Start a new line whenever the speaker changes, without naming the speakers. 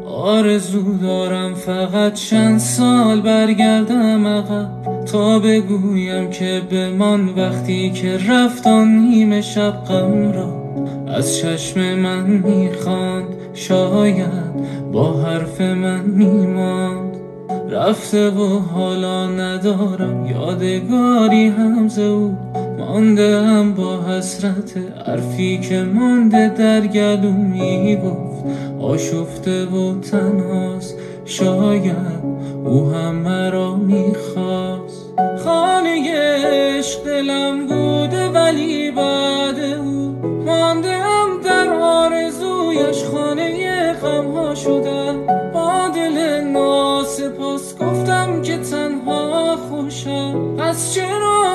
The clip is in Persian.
آرزو دارم فقط چند سال برگردم عقب تا بگویم که بمان وقتی که رفت آن نیمه شب غم را از چشم من میخواند، شاید با حرف من میماند. رفته و حالا ندارم یادگاری هم ز او، مانده هم با حسرت حرفی که مانده در گلو میگفت آشفته و تنهاست، شاید او هم مرا میخواست. خانه عشق دلم بوده ولی بعد او مانده هم در آرزویش، خانه غمها شدم با دل ناسپاس گفتم که تنها خوشم. از چرا